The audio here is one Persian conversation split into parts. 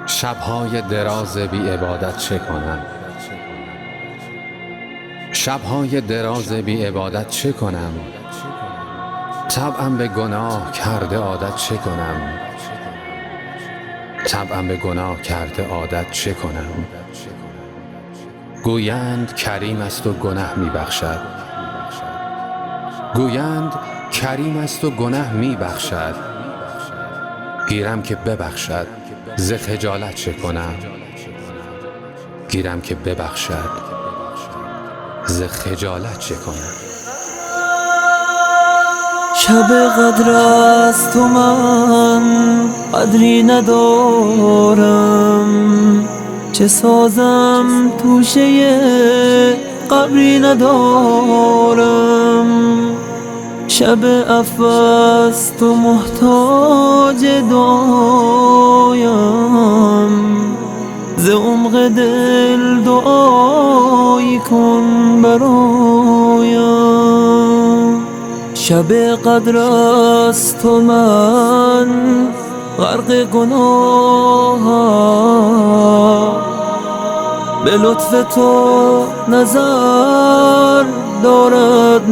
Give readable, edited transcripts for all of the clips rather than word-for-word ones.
شب‌های دراز بی عبادت چه کنم؟ شب‌های دراز بی عبادت چه کنم؟ طبعم به گناه کرده عادت چه کنم؟ طبعم به گناه کرده عادت چه کنم؟ گویند کریم است و گنه می بخشد. گویند کریم است و گنه می بخشد. گیرم که ببخشد ز خجالت چه کنم؟ گیرم که ببخشد ز خجالت چه کنم؟ شب قدر است و من قدری ندارم، چه سازم توشه قبری ندارم. شب عفو است و محتاج دعایم، ز عمق دل دعایی کن برایم. شب قدر است و من غرق گناهم، به لطف تو نظر دارد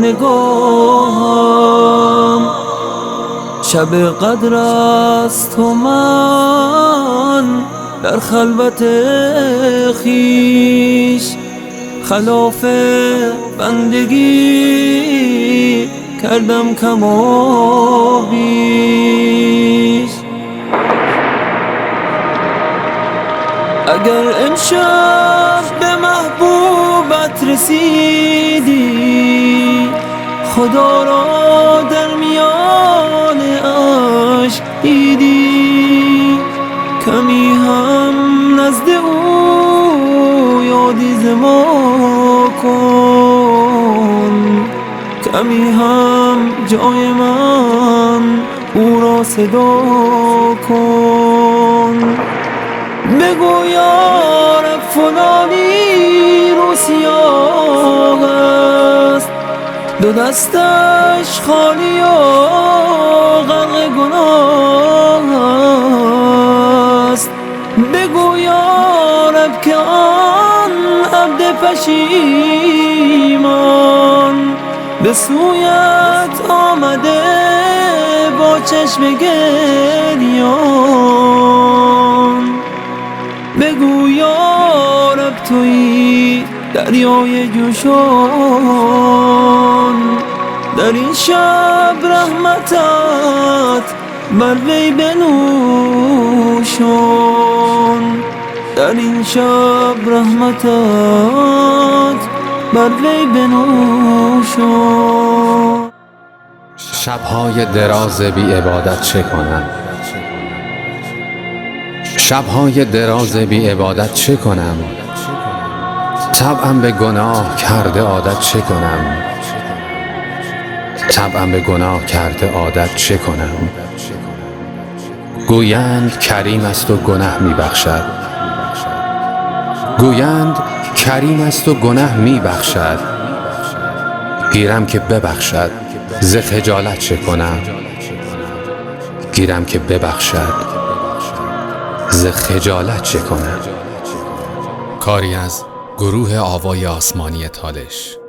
نگاهم. شب قدر است و من در خلوت خویش خلاف بندگی کردم کم و بیش. اگر امشب به محبوبت رسیدی، خدا را در میان عشق دیدی، کمی هم نزد او یادی ز ما کن، کمی هم جای من او را صدا کن. بگو یا رب فلانی رو سیاه است، دو دستش خالی و غرق گناه است. بگو یا رب که آن عبد پشیمان به سویت آمده با چشم گریان. بگو یا رب تویی دریای جوشان، در این شب رحمتت بر وی بنوشان، در این شب رحمتت بر وی بنوشان. شب‌های دراز بی عبادت چه کنم؟ شب‌های دراز بی عبادت چه کنم؟ طبعم به گناه کرده عادت چه کنم؟ طبعم به گناه کرده عادت چه کنم؟ گویند کریم است و گنه می بخشد. گویند کریم است و گنه می بخشد. گیرم که ببخشد ز خجالت چه کنم؟ گیرم که ببخشد ز خجالت چه کنم؟ کاری از گروه آوای آسمانی تالش.